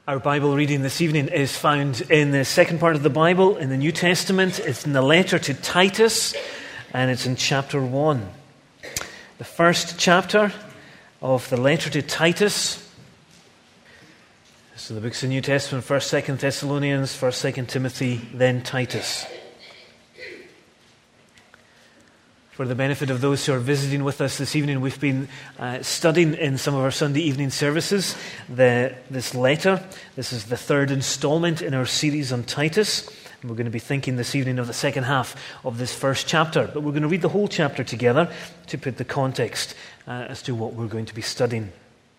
Our Bible reading this evening is found in the second part of the Bible, in the New Testament. It's in the letter to Titus, and it's in chapter 1. The first chapter of the letter to Titus. So the books of the New Testament, 1st, 2nd Thessalonians, 1st, 2nd Timothy, then Titus. For the benefit of those who are visiting with us this evening, we've been studying in some of our Sunday evening services this letter. This is the third installment in our series on Titus. And we're going to be thinking this evening of the second half of this first chapter. But we're going to read the whole chapter together to put the context as to what we're going to be studying.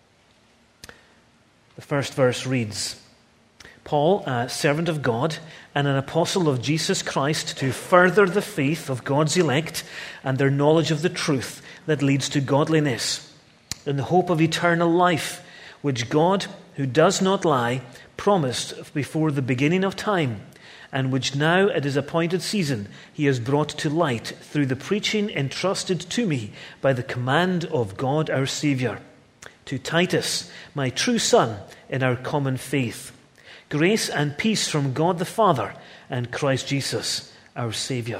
The first verse reads, Paul, a servant of God and an apostle of Jesus Christ, to further the faith of God's elect and their knowledge of the truth that leads to godliness, in the hope of eternal life, which God, who does not lie, promised before the beginning of time, and which now at his appointed season he has brought to light through the preaching entrusted to me by the command of God our Saviour. To Titus, my true son in our common faith, grace and peace from God the Father and Christ Jesus, our Saviour.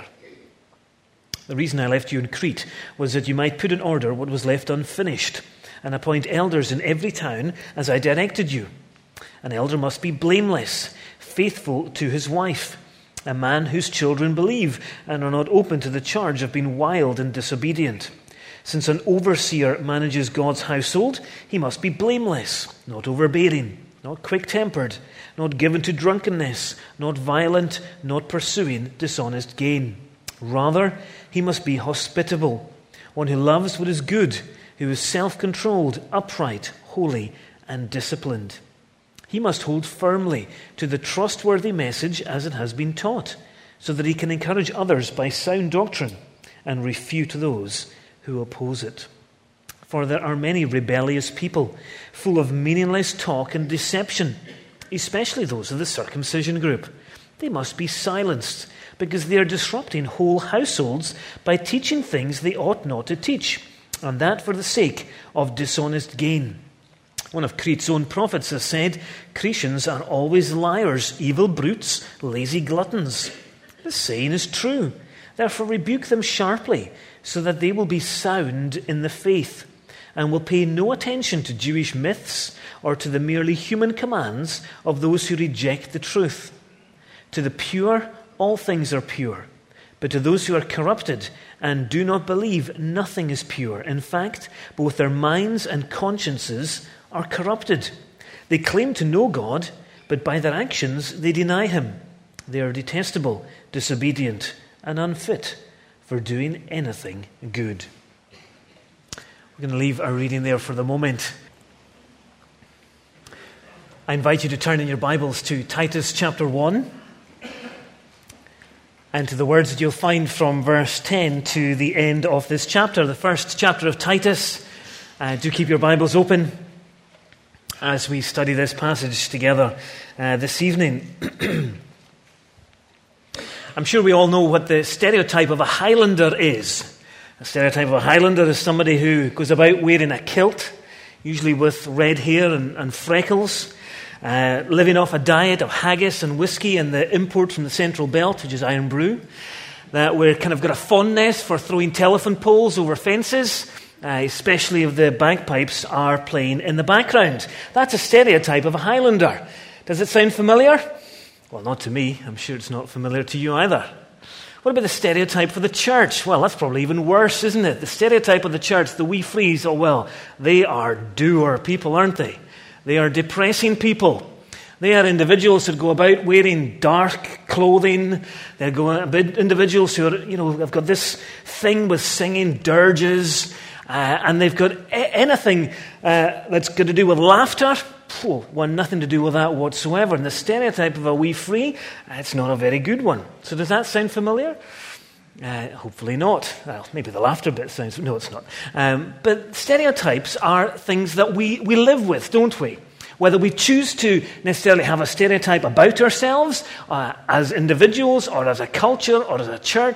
The reason I left you in Crete was that you might put in order what was left unfinished and appoint elders in every town as I directed you. An elder must be blameless, faithful to his wife, a man whose children believe and are not open to the charge of being wild and disobedient. Since an overseer manages God's household, he must be blameless, not overbearing, not quick-tempered, not given to drunkenness, not violent, not pursuing dishonest gain. Rather, he must be hospitable, one who loves what is good, who is self-controlled, upright, holy, and disciplined. He must hold firmly to the trustworthy message as it has been taught, so that he can encourage others by sound doctrine and refute those who oppose it. For there are many rebellious people, full of meaningless talk and deception, especially those of the circumcision group. They must be silenced, because they are disrupting whole households by teaching things they ought not to teach, and that for the sake of dishonest gain. One of Crete's own prophets has said, Cretans are always liars, evil brutes, lazy gluttons. This saying is true. Therefore rebuke them sharply, so that they will be sound in the faith, and will pay no attention to Jewish myths or to the merely human commands of those who reject the truth. To the pure, all things are pure, but to those who are corrupted and do not believe, nothing is pure. In fact, both their minds and consciences are corrupted. They claim to know God, but by their actions they deny him. They are detestable, disobedient, and unfit for doing anything good. We're going to leave our reading there for the moment. I invite you to turn in your Bibles to Titus chapter 1 and to the words that you'll find from verse 10 to the end of this chapter, the first chapter of Titus. Do keep your Bibles open as we study this passage together this evening. I'm sure we all know what the stereotype of a Highlander is. A stereotype of a Highlander is somebody who goes about wearing a kilt, usually with red hair and freckles, living off a diet of haggis and whiskey and the import from the Central Belt, which is Iron Brew. That we're kind of got a fondness for throwing telephone poles over fences, especially if the bagpipes are playing in the background. That's a stereotype of a Highlander. Does it sound familiar? Well, not to me. I'm sure it's not familiar to you either. What about the stereotype for the church? Well, that's probably even worse, isn't it? The stereotype of the church, the wee fleas, oh well, they are dour people, aren't they? They are depressing people. They are individuals that go about wearing dark clothing. They're individuals who are, have got this thing with singing dirges, and they've got anything that's got to do with laughter. Nothing to do with that whatsoever. And the stereotype of a wee flea, it's not a very good one. So does that sound familiar? Hopefully not. Well, maybe the laughter bit sounds... No, it's not. But stereotypes are things that we live with, don't we? Whether we choose to necessarily have a stereotype about ourselves as individuals or as a culture or as a church,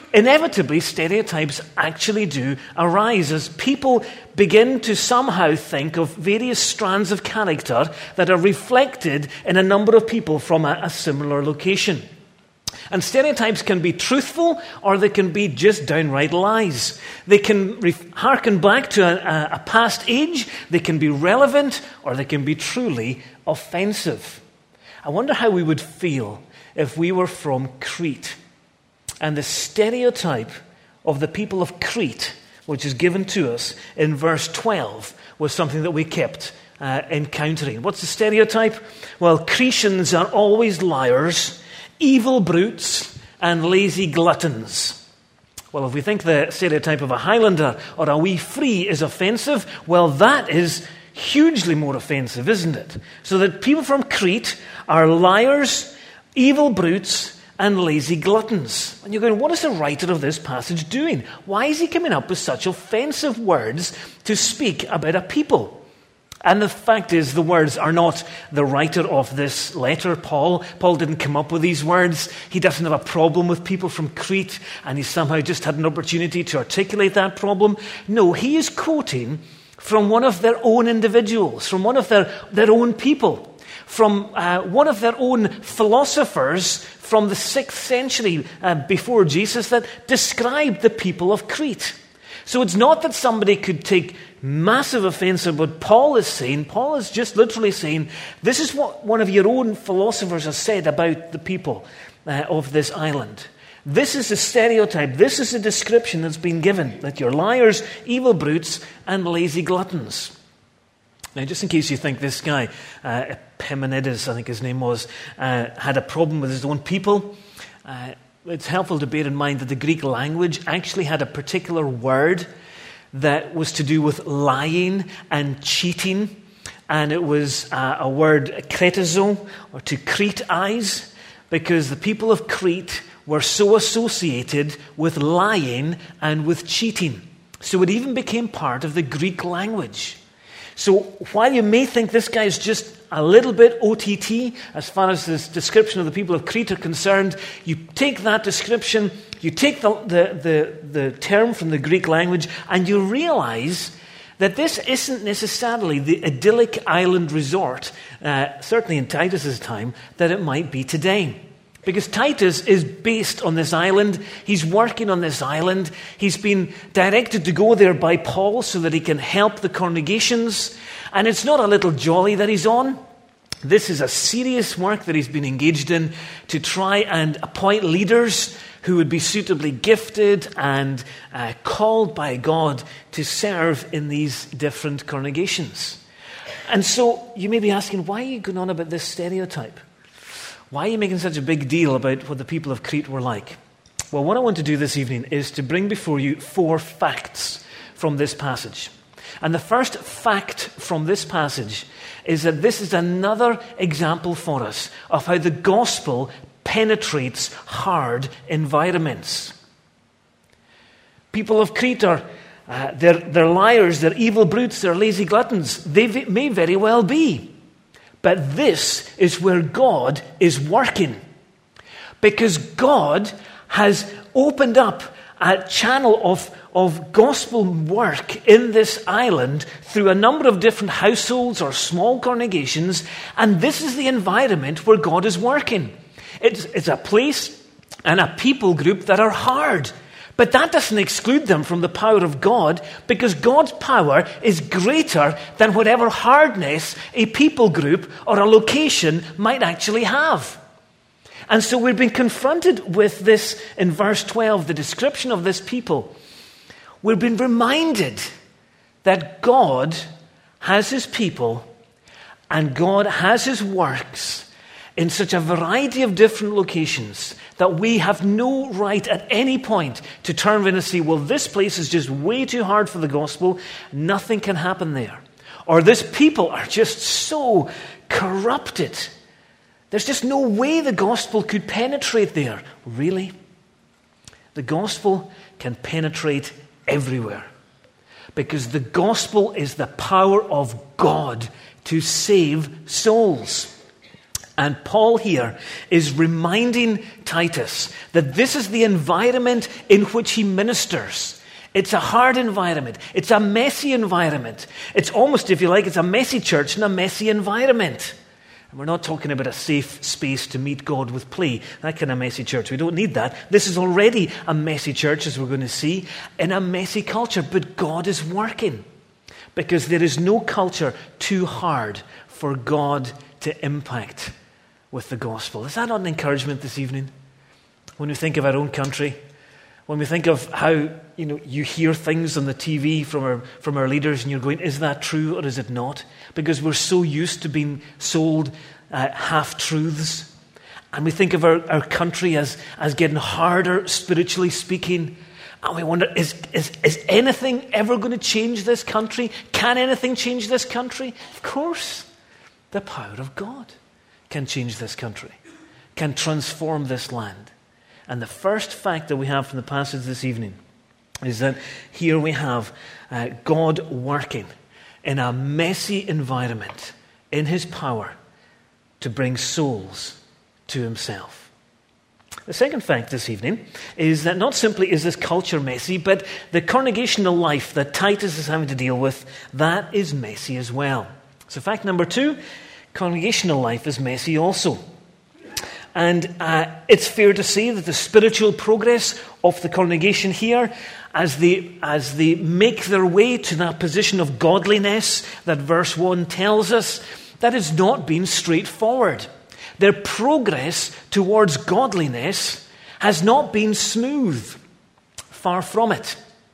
inevitably stereotypes actually do arise as people begin to somehow think of various strands of character that are reflected in a number of people from a similar location. And stereotypes can be truthful or they can be just downright lies. They can harken back to a past age, they can be relevant, or they can be truly offensive. I wonder how we would feel if we were from Crete and the stereotype of the people of Crete, which is given to us in verse 12, was something that we kept encountering. What's the stereotype? Well, Cretans are always liars, evil brutes, and lazy gluttons. Well, if we think the stereotype of a Highlander or a wee free is offensive, well, that is hugely more offensive, isn't it? So that people from Crete are liars, evil brutes, and lazy gluttons. And you're going, what is the writer of this passage doing? Why is he coming up with such offensive words to speak about a people? And the fact is, the words are not the writer of this letter, Paul. Paul didn't come up with these words. He doesn't have a problem with people from Crete, and he somehow just had an opportunity to articulate that problem. No, he is quoting from one of their own individuals, from one of their own people, from one of their own philosophers from the 6th century before Jesus that described the people of Crete. So it's not that somebody could take massive offense at what Paul is saying. Paul is just literally saying, this is what one of your own philosophers has said about the people of this island. This is the stereotype, this is the description that's been given, that you're liars, evil brutes, and lazy gluttons. Now, just in case you think this guy, Epimenides, I think his name was, had a problem with his own people, it's helpful to bear in mind that the Greek language actually had a particular word that was to do with lying and cheating, and it was a word kretizo, or to Crete-ize, because the people of Crete were so associated with lying and with cheating. So it even became part of the Greek language. So while you may think this guy is just a little bit OTT, as far as this description of the people of Crete are concerned, you take that description, you take the term from the Greek language, and you realize that this isn't necessarily the idyllic island resort, certainly in Titus's time, that it might be today. Because Titus is based on this island. He's working on this island. He's been directed to go there by Paul so that he can help the congregations. And it's not a little jolly that he's on. This is a serious work that he's been engaged in to try and appoint leaders who would be suitably gifted and called by God to serve in these different congregations. And so you may be asking, why are you going on about this stereotype? Why are you making such a big deal about what the people of Crete were like? Well, what I want to do this evening is to bring before you 4 facts from this passage. And the first fact from this passage is that this is another example for us of how the gospel penetrates hard environments. People of Crete are they're liars, they're evil brutes, they're lazy gluttons. They may very well be. But this is where God is working. Because God has opened up a channel of gospel work in this island through a number of different households or small congregations. And this is the environment where God is working. It's a place and a people group that are hard. But that doesn't exclude them from the power of God, because God's power is greater than whatever hardness a people group or a location might actually have. And so we've been confronted with this in verse 12, the description of this people. We've been reminded that God has his people and God has his works in such a variety of different locations that we have no right at any point to turn around and say, well, this place is just way too hard for the gospel. Nothing can happen there. Or this people are just so corrupted. There's just no way the gospel could penetrate there. Really? The gospel can penetrate everywhere. Because the gospel is the power of God to save souls. And Paul here is reminding Titus that this is the environment in which he ministers. It's a hard environment. It's a messy environment. It's almost, if you like, it's a messy church in a messy environment. And we're not talking about a safe space to meet God with play, that kind of messy church. We don't need that. This is already a messy church, as we're going to see, in a messy culture. But God is working, because there is no culture too hard for God to impact with the gospel. Is that not an encouragement this evening? When we think of our own country, when we think of how you hear things on the TV from our leaders, and you're going, is that true or is it not? Because we're so used to being sold half-truths. And we think of our country as getting harder, spiritually speaking. And we wonder, is anything ever going to change this country? Can anything change this country? Of course, the power of God can change this country, can transform this land. And the first fact that we have from the passage this evening is that here we have God working in a messy environment in his power to bring souls to himself. The second fact this evening is that not simply is this culture messy, but the congregational life that Titus is having to deal with, that is messy as well. So fact number 2, congregational life is messy also. And it's fair to say that the spiritual progress of the congregation here, as they make their way to that position of godliness that verse 1 tells us, that has not been straightforward. Their progress towards godliness has not been smooth. Far from it.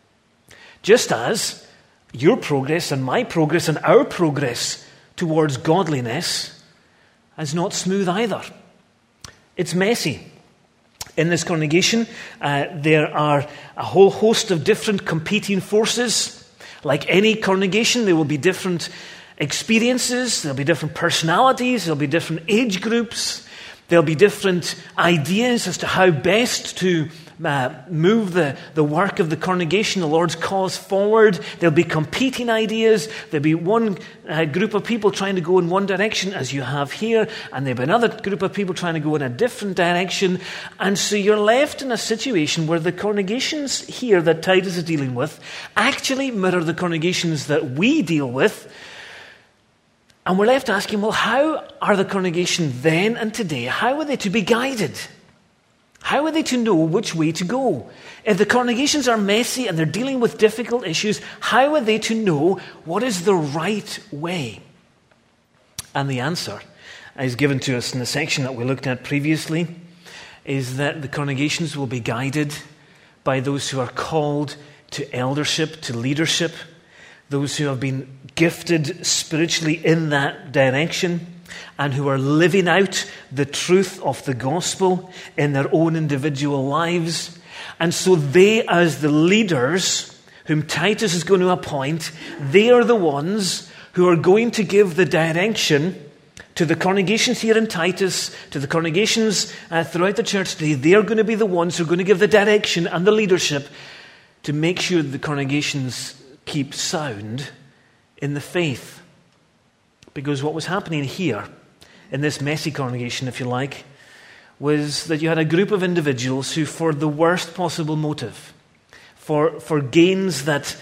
Just as your progress and my progress and our progress towards godliness is not smooth either. It's messy. In this congregation, there are a whole host of different competing forces. Like any congregation, there will be different experiences, there'll be different personalities, there'll be different age groups, there'll be different ideas as to how best to move the work of the congregation, the Lord's cause forward. There'll be competing ideas. There'll be one group of people trying to go in one direction, as you have here, and there'll be another group of people trying to go in a different direction. And so you're left in a situation where the congregations here that Titus is dealing with actually mirror the congregations that we deal with. And we're left asking, well, how are the congregation then and today, how are they to be guided? How are they to know which way to go? If the congregations are messy and they're dealing with difficult issues, how are they to know what is the right way? And the answer is given to us in the section that we looked at previously, is that the congregations will be guided by those who are called to eldership, to leadership, those who have been gifted spiritually in that direction, and who are living out the truth of the gospel in their own individual lives. And so they, as the leaders whom Titus is going to appoint, they are the ones who are going to give the direction to the congregations here in Titus, to the congregations throughout the church today. They are going to be the ones who are going to give the direction and the leadership to make sure that the congregations keep sound in the faith. Because what was happening here, in this messy congregation, if you like, was that you had a group of individuals who, for the worst possible motive, for gains that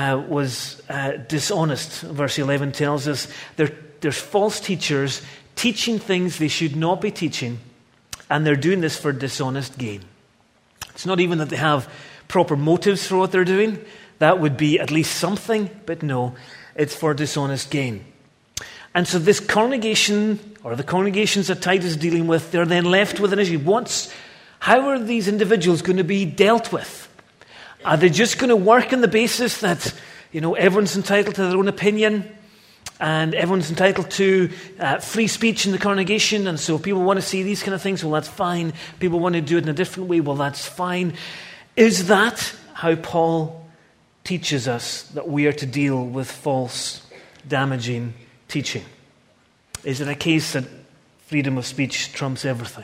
was dishonest, verse 11 tells us, there's false teachers teaching things they should not be teaching, and they're doing this for dishonest gain. It's not even that they have proper motives for what they're doing. That would be at least something, but no, it's for dishonest gain. And so this congregation, or the congregations that Titus is dealing with, they're then left with an issue. How are these individuals going to be dealt with? Are they just going to work on the basis that, everyone's entitled to their own opinion, and everyone's entitled to free speech in the congregation, and so if people want to see these kind of things, well, that's fine. People want to do it in a different way, well, that's fine. Is that how Paul teaches us that we are to deal with false, damaging teaching? Is it a case that freedom of speech trumps everything?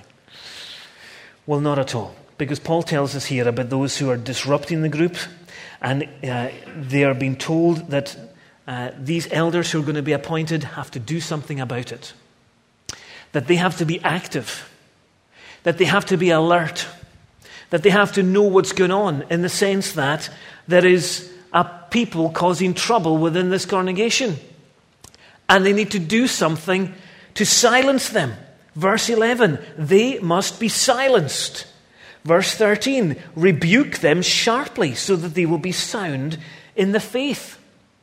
Well, not at all. Because Paul tells us here about those who are disrupting the group, and they are being told that these elders who are going to be appointed have to do something about it. that they have to be active, that they have to be alert, that they have to know what's going on, in the sense that there is a people causing trouble within this congregation. And they need to do something to silence them. Verse 11, they must be silenced. Verse 13, rebuke them sharply so that they will be sound in the faith.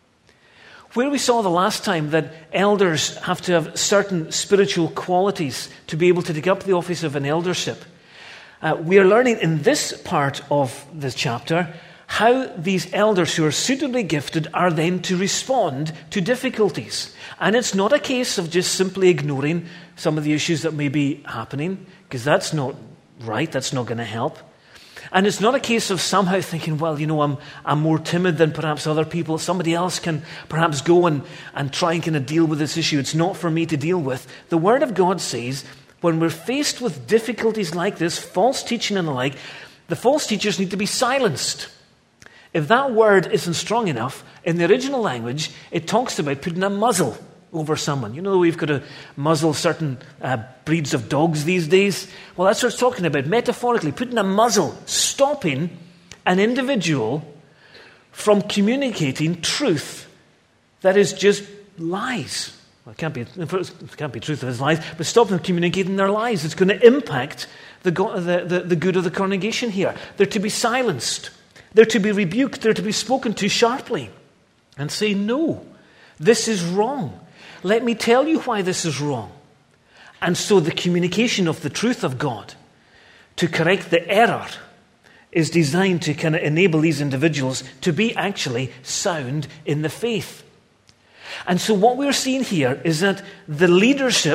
Where we saw the last time that elders have to have certain spiritual qualities to be able to take up the office of an eldership, we are learning in this part of this chapter how these elders who are suitably gifted are then to respond to difficulties. And it's not a case of just simply ignoring some of the issues that may be happening, because that's not right, that's not going to help. And it's not a case of somehow thinking, well, I'm more timid than perhaps other people. Somebody else can perhaps go and try and kind of deal with this issue. It's not for me to deal with. The Word of God says, when we're faced with difficulties like this, false teaching and the like, the false teachers need to be silenced. If that word isn't strong enough, in the original language, it talks about putting a muzzle over someone. We've got to muzzle certain breeds of dogs these days. Well, that's what it's talking about, metaphorically, putting a muzzle, stopping an individual from communicating truth that is just lies. Well, it can't be truth if it's lies, but stop them communicating their lies. It's going to impact the good of the congregation here. They're to be silenced. They're to be rebuked. They're to be spoken to sharply and say, no, this is wrong. Let me tell you why this is wrong. And so the communication of the truth of God to correct the error is designed to kind of enable these individuals to be actually sound in the faith. And so what we're seeing here is that the leadership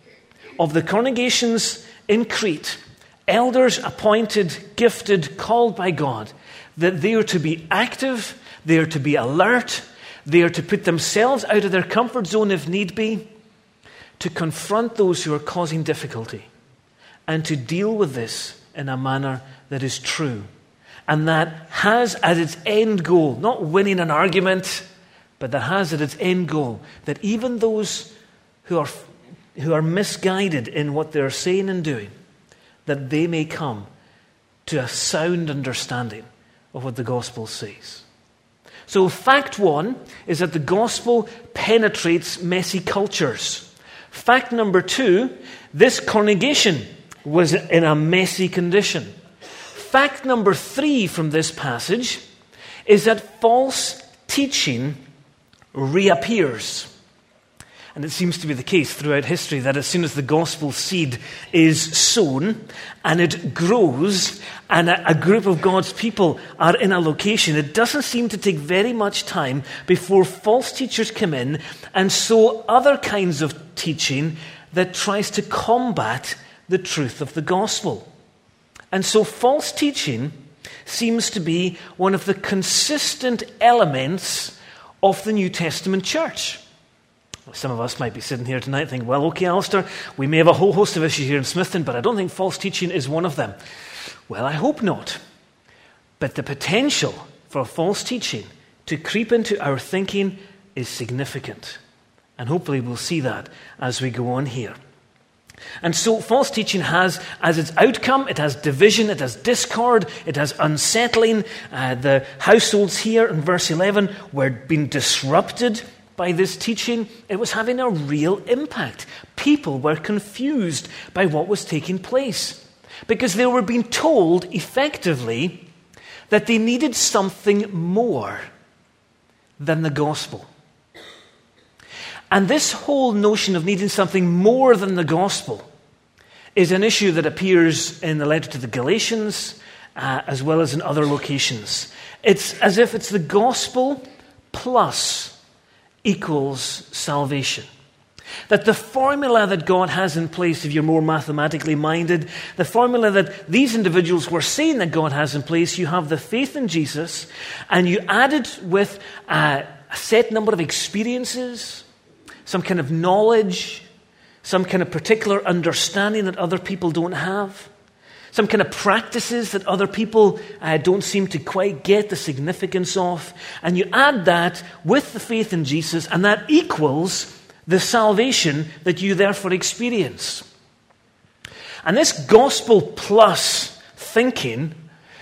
of the congregations in Crete, elders appointed, gifted, called by God, that they are to be active, they are to be alert, they are to put themselves out of their comfort zone if need be, to confront those who are causing difficulty, and to deal with this in a manner that is true, and that has as its end goal, not winning an argument, but that has as its end goal that even those who are misguided in what they're saying and doing, that they may come to a sound understanding of what the gospel says. So fact one is that the gospel penetrates messy cultures. Fact number two, this congregation was in a messy condition. Fact number three from this passage is that false teaching reappears. And it seems to be the case throughout history that as soon as the gospel seed is sown and it grows and a group of God's people are in a location, it doesn't seem to take very much time before false teachers come in and sow other kinds of teaching that tries to combat the truth of the gospel. And so false teaching seems to be one of the consistent elements of the New Testament church. Some of us might be sitting here tonight thinking, well, okay, Alistair, we may have a whole host of issues here in Smithton, but I don't think false teaching is one of them. Well, I hope not. But the potential for false teaching to creep into our thinking is significant. And hopefully we'll see that as we go on here. And so false teaching has, as its outcome, it has division, it has discord, it has unsettling. The households here in verse 11 were being disrupted by this teaching. It was having a real impact. People were confused by what was taking place because they were being told effectively that they needed something more than the gospel. And this whole notion of needing something more than the gospel is an issue that appears in the letter to the Galatians as well as in other locations. It's as if it's the gospel plus equals salvation. That the formula that God has in place, if you're more mathematically minded, the formula that these individuals were saying that God has in place, you have the faith in Jesus, and you add it with a set number of experiences, some kind of knowledge, some kind of particular understanding that other people don't have, some kind of practices that other people don't seem to quite get the significance of, and you add that with the faith in Jesus, and that equals the salvation that you therefore experience. And this gospel plus thinking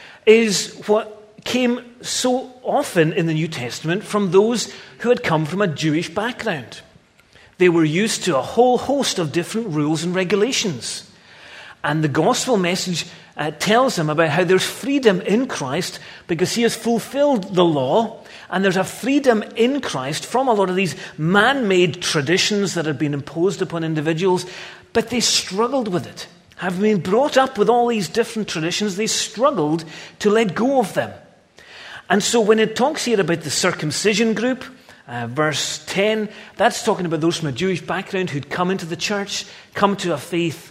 is what came so often in the New Testament from those who had come from a Jewish background. They were used to a whole host of different rules and regulations. And the gospel message tells them about how there's freedom in Christ because he has fulfilled the law, and there's a freedom in Christ from a lot of these man-made traditions that had been imposed upon individuals, but they struggled with it. Having been brought up with all these different traditions, they struggled to let go of them. And so when it talks here about the circumcision group, verse 10, that's talking about those from a Jewish background who'd come into the church, come to a faith,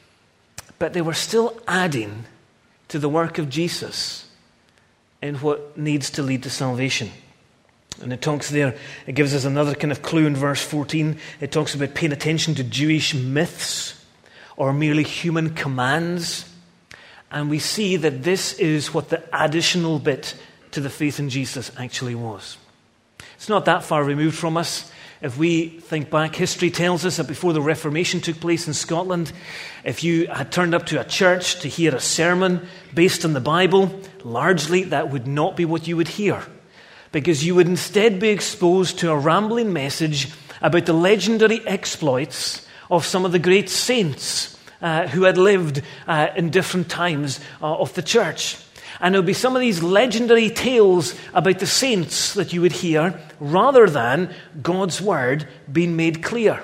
but they were still adding to the work of Jesus in what needs to lead to salvation. And it talks there, it gives us another kind of clue in verse 14. It talks about paying attention to Jewish myths or merely human commands. And we see that this is what the additional bit to the faith in Jesus actually was. It's not that far removed from us. If we think back, history tells us that before the Reformation took place in Scotland, if you had turned up to a church to hear a sermon based on the Bible, largely that would not be what you would hear, because you would instead be exposed to a rambling message about the legendary exploits of some of the great saints who had lived in different times of the church. And it would be some of these legendary tales about the saints that you would hear rather than God's word being made clear.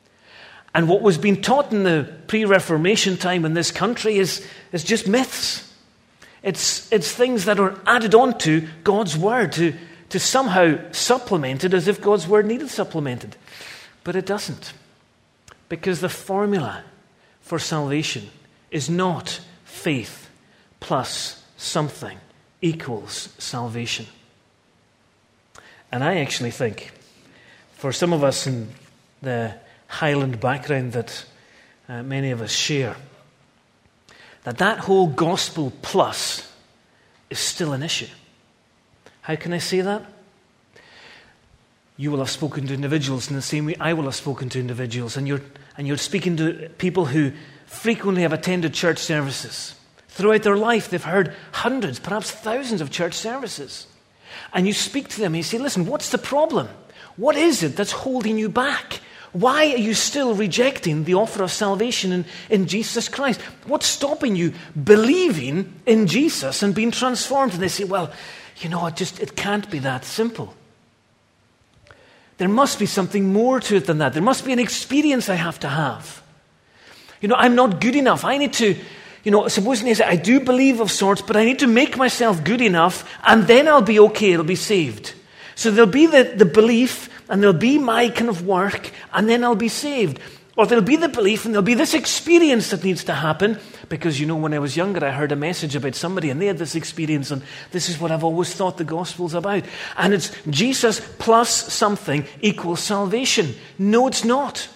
And what was being taught in the pre-Reformation time in this country is just myths. It's things that are added on to God's word to somehow supplement it as if God's word needed supplemented. But it doesn't. Because the formula for salvation is not faith plus something equals salvation. And I actually think, for some of us in the Highland background that many of us share, that whole gospel plus is still an issue. How can I say that? You will have spoken to individuals in the same way I will have spoken to individuals, and you're speaking to people who frequently have attended church services. Throughout their life, they've heard hundreds, perhaps thousands of church services. And you speak to them and you say, listen, what's the problem? What is it that's holding you back? Why are you still rejecting the offer of salvation in Jesus Christ? What's stopping you believing in Jesus and being transformed? And they say, well, it can't be that simple. There must be something more to it than that. There must be an experience I have to have. I'm not good enough. I need to... supposing I do believe of sorts, but I need to make myself good enough, and then I'll be okay, I'll be saved. So there'll be the belief, and there'll be my kind of work, and then I'll be saved. Or there'll be the belief, and there'll be this experience that needs to happen, because when I was younger, I heard a message about somebody, and they had this experience, and this is what I've always thought the gospel's about. And it's Jesus plus something equals salvation. No, it's not.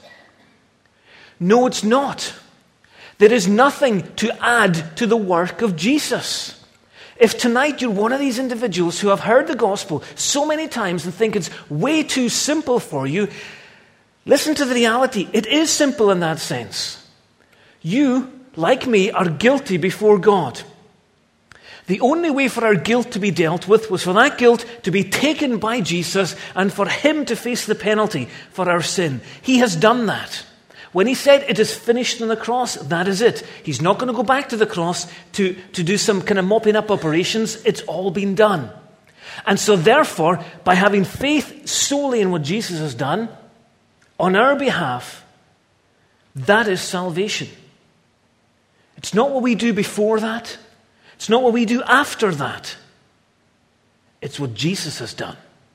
No, it's not. There is nothing to add to the work of Jesus. If tonight you're one of these individuals who have heard the gospel so many times and think it's way too simple for you, listen to the reality. It is simple in that sense. You, like me, are guilty before God. The only way for our guilt to be dealt with was for that guilt to be taken by Jesus and for him to face the penalty for our sin. He has done that. When he said it is finished on the cross, that is it. He's not going to go back to the cross to do some kind of mopping up operations. It's all been done. And so therefore, by having faith solely in what Jesus has done on our behalf, that is salvation. It's not what we do before that. It's not what we do after that. It's what Jesus has done.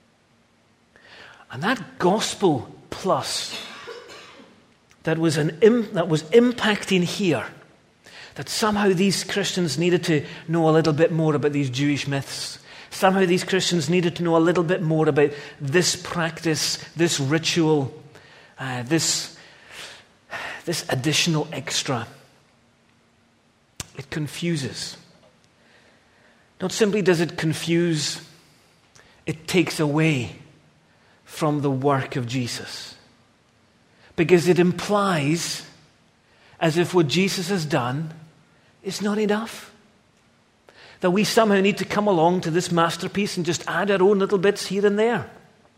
And that gospel plus that was impacting here, that somehow these Christians needed to know a little bit more about these Jewish myths. Somehow these Christians needed to know a little bit more about this practice, this ritual, this additional extra. It confuses. Not simply does it confuse, it takes away from the work of Jesus. because it implies as if what Jesus has done is not enough. That we somehow need to come along to this masterpiece and just add our own little bits here and there.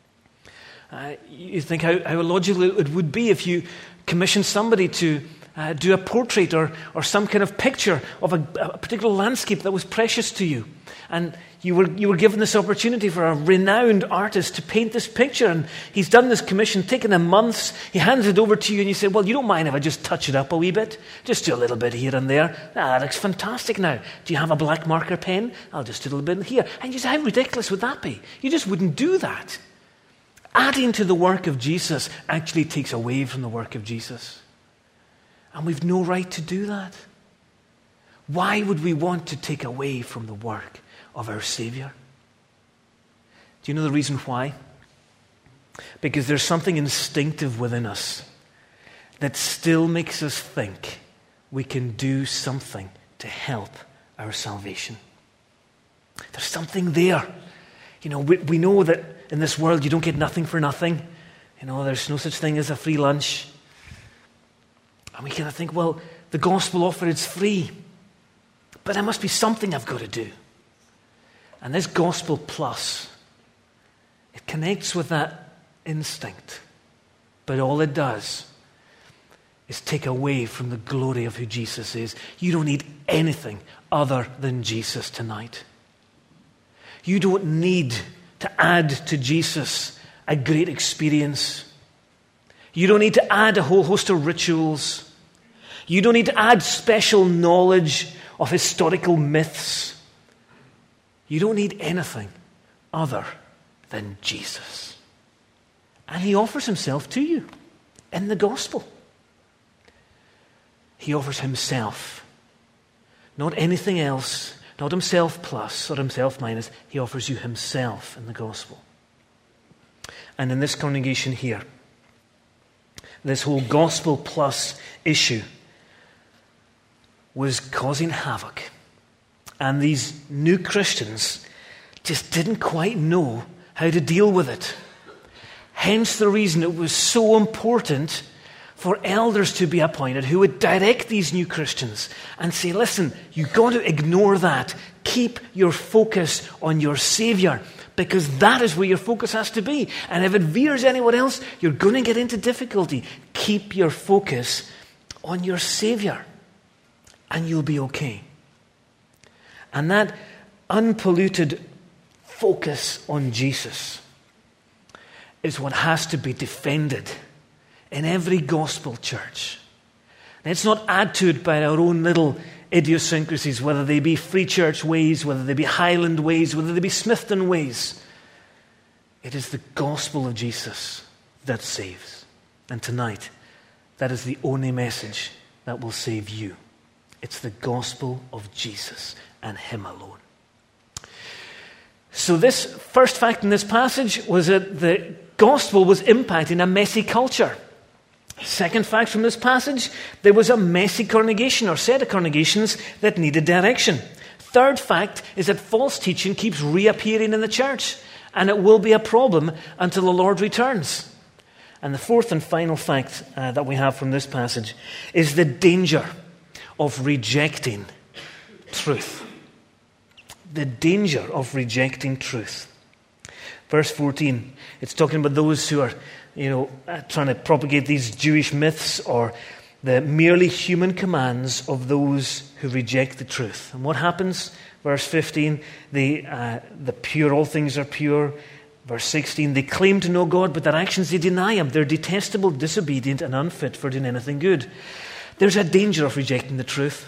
You think how illogical it would be if you commissioned somebody to do a portrait or some kind of picture of a particular landscape that was precious to you. And you were given this opportunity for a renowned artist to paint this picture. And he's done this commission, taken him months. He hands it over to you and you say, well, you don't mind if I just touch it up a wee bit? Just do a little bit here and there. That looks fantastic now. Do you have a black marker pen? I'll just do a little bit here. And you say, how ridiculous would that be? You just wouldn't do that. Adding to the work of Jesus actually takes away from the work of Jesus. And we've no right to do that. Why would we want to take away from the work of our Savior? Do you know the reason why? Because there's something instinctive within us that still makes us think we can do something to help our salvation. There's something there. You know, we know that in this world you don't get nothing for nothing. You know, there's no such thing as a free lunch. And we kind of think, well, the gospel offer is free. But there must be something I've got to do. And this gospel plus, it connects with that instinct. But all it does is take away from the glory of who Jesus is. You don't need anything other than Jesus tonight. You don't need to add to Jesus a great experience. You don't need to add a whole host of rituals. You don't need to add special knowledge of historical myths. You don't need anything other than Jesus. And he offers himself to you in the gospel. He offers himself, not anything else, not himself plus or himself minus. He offers you himself in the gospel. And in this congregation here, this whole gospel plus issue was causing havoc. And these new Christians just didn't quite know how to deal with it. Hence the reason it was so important for elders to be appointed who would direct these new Christians and say, listen, you've got to ignore that. Keep your focus on your Savior, because that is where your focus has to be. And if it veers anywhere else, you're going to get into difficulty. Keep your focus on your Savior, and you'll be okay. And that unpolluted focus on Jesus is what has to be defended in every gospel church. Let's not add to it by our own little idiosyncrasies, whether they be Free Church ways, whether they be Highland ways, whether they be Smithton ways. It is the gospel of Jesus that saves. And tonight, that is the only message that will save you. It's the gospel of Jesus and him alone. So this first fact in this passage was that the gospel was impacting a messy culture. Second fact from this passage, there was a messy congregation or set of congregations that needed direction. Third fact is that false teaching keeps reappearing in the church, and it will be a problem until the Lord returns. And the fourth and final fact that we have from this passage is the danger of rejecting truth. The danger of rejecting truth. Verse 14, it's talking about those who are, trying to propagate these Jewish myths or the merely human commands of those who reject the truth. And what happens? Verse 15, the pure, all things are pure. Verse 16, they claim to know God, but their actions they deny him. They're detestable, disobedient, and unfit for doing anything good. There's a danger of rejecting the truth.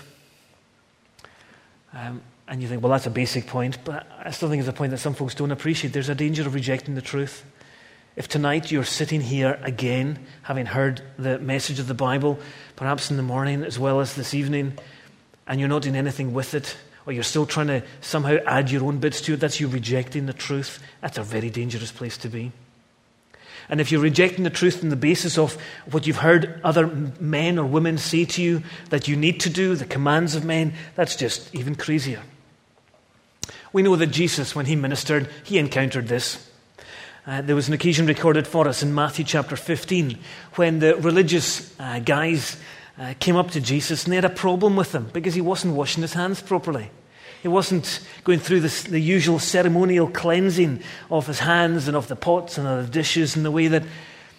And you think, well, that's a basic point, but I still think it's a point that some folks don't appreciate. There's a danger of rejecting the truth. If tonight you're sitting here again, having heard the message of the Bible, perhaps in the morning as well as this evening, and you're not doing anything with it, or you're still trying to somehow add your own bits to it, that's you rejecting the truth. That's a very dangerous place to be. And if you're rejecting the truth on the basis of what you've heard other men or women say to you that you need to do, the commands of men, that's just even crazier. We know that Jesus, when he ministered, he encountered this. There was an occasion recorded for us in Matthew chapter 15 when the religious guys came up to Jesus and they had a problem with him because he wasn't washing his hands properly. He wasn't going through the usual ceremonial cleansing of his hands and of the pots and of the dishes in the way that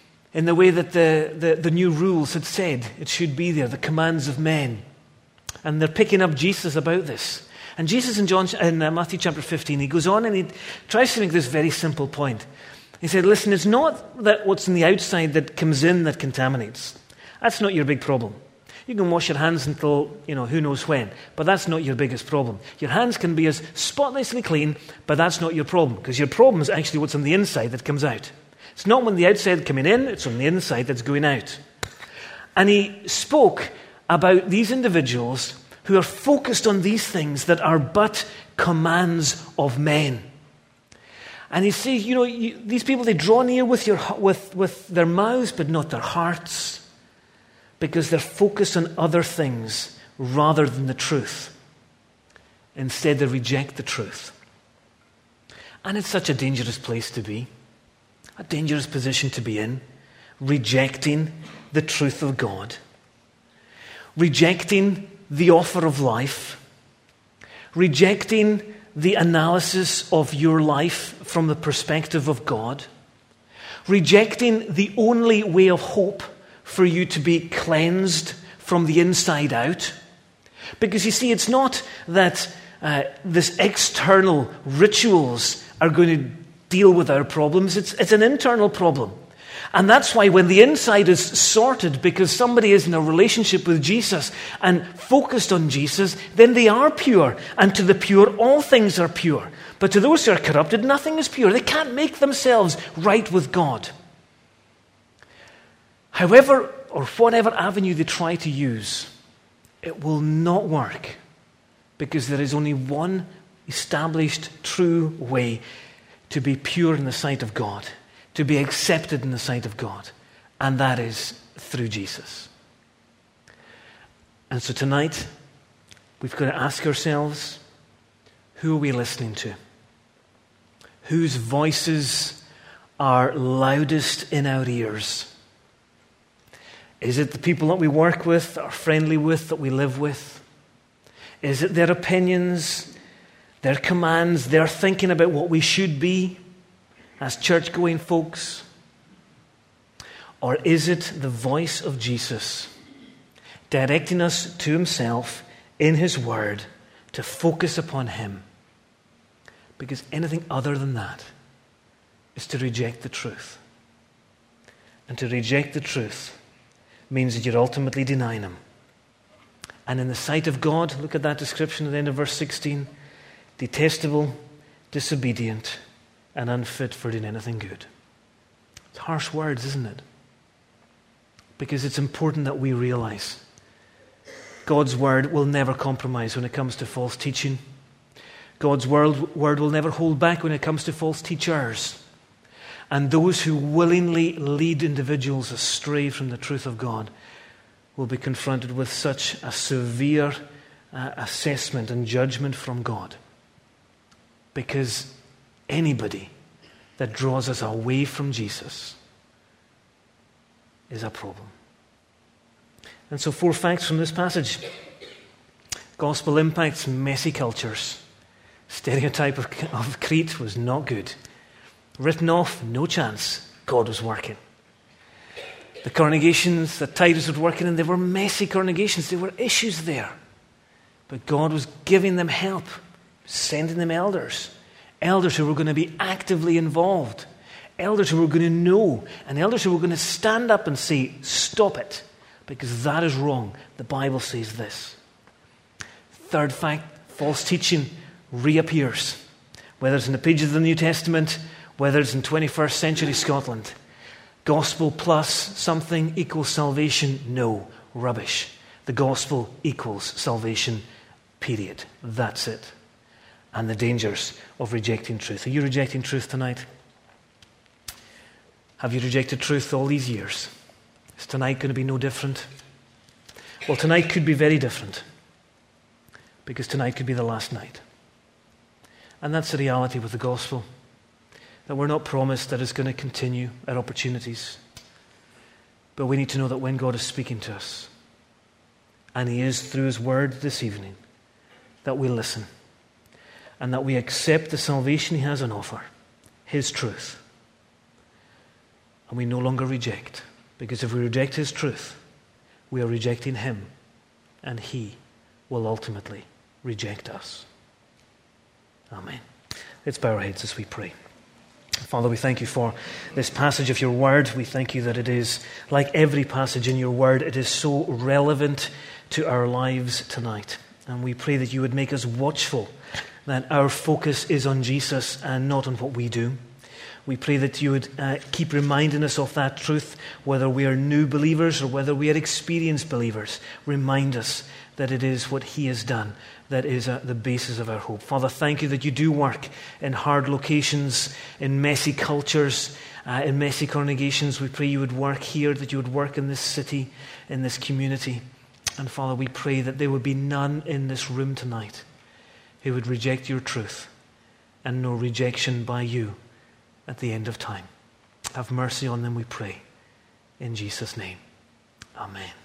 the new rules had said it should be there, the commands of men. And they're picking up Jesus about this. And Jesus in Matthew chapter 15, he goes on and he tries to make this very simple point. He said, listen, it's not that what's on the outside that comes in that contaminates. That's not your big problem. You can wash your hands until, who knows when, but that's not your biggest problem. Your hands can be as spotlessly clean, but that's not your problem, because your problem is actually what's on the inside that comes out. It's not on the outside coming in, it's on the inside that's going out. And he spoke about these individuals who are focused on these things that are but commands of men. And he says, these people, they draw near with their mouths, but not their hearts, because they're focused on other things rather than the truth. Instead, they reject the truth. And it's such a dangerous place to be, a dangerous position to be in, rejecting the truth of God, rejecting the offer of life, rejecting the analysis of your life from the perspective of God, rejecting the only way of hope for you to be cleansed from the inside out. Because you see, it's not that this external rituals are going to deal with our problems. It's an internal problem. And that's why when the inside is sorted because somebody is in a relationship with Jesus and focused on Jesus, then they are pure. And to the pure, all things are pure. But to those who are corrupted, nothing is pure. They can't make themselves right with God. However, or whatever avenue they try to use, it will not work, because there is only one established true way to be pure in the sight of God, to be accepted in the sight of God, and that is through Jesus. And so tonight, we've got to ask ourselves, who are we listening to? Whose voices are loudest in our ears? Is it the people that we work with, are friendly with, that we live with? Is it their opinions, their commands, their thinking about what we should be as church-going folks? Or is it the voice of Jesus directing us to himself in his word to focus upon him? Because anything other than that is to reject the truth. And to reject the truth means that you're ultimately denying him. And in the sight of God, look at that description at the end of verse 16, detestable, disobedient, and unfit for doing anything good. It's harsh words, isn't it? Because it's important that we realize God's word will never compromise when it comes to false teaching. God's word will never hold back when it comes to false teachers. And those who willingly lead individuals astray from the truth of God will be confronted with such a severe assessment and judgment from God. Because anybody that draws us away from Jesus is a problem. And so 4 facts from this passage. Gospel impacts messy cultures. Stereotype of Crete was not good. Written off, no chance. God was working. The congregations that Titus was working in, they were messy congregations. There were issues there. But God was giving them help, sending them elders who were going to be actively involved, elders who were going to know, and elders who were going to stand up and say, stop it, because that is wrong. The Bible says this. 3rd fact, false teaching reappears. Whether it's in the pages of the New Testament, whether it's in 21st century Scotland. Gospel plus something equals salvation? No, rubbish. The gospel equals salvation, period. That's it. And the dangers of rejecting truth. Are you rejecting truth tonight? Have you rejected truth all these years? Is tonight going to be no different? Well, tonight could be very different, because tonight could be the last night. And that's the reality with the gospel. that we're not promised that it's going to continue at opportunities. But we need to know that when God is speaking to us, and He is through His word this evening, that we listen and that we accept the salvation He has on offer, His truth. And we no longer reject, because if we reject His truth, we are rejecting Him, and He will ultimately reject us. Amen. Let's bow our heads as we pray. Father, we thank You for this passage of Your word. We thank You that it is, like every passage in Your word, it is so relevant to our lives tonight. And we pray that You would make us watchful, that our focus is on Jesus and not on what we do. We pray that You would keep reminding us of that truth, whether we are new believers or whether we are experienced believers. Remind us that it is what He has done that is the basis of our hope. Father, thank You that You do work in hard locations, in messy cultures, in messy congregations. We pray You would work here, that You would work in this city, in this community. And Father, we pray that there would be none in this room tonight who would reject Your truth, and no rejection by You at the end of time. Have mercy on them, we pray. In Jesus' name, amen.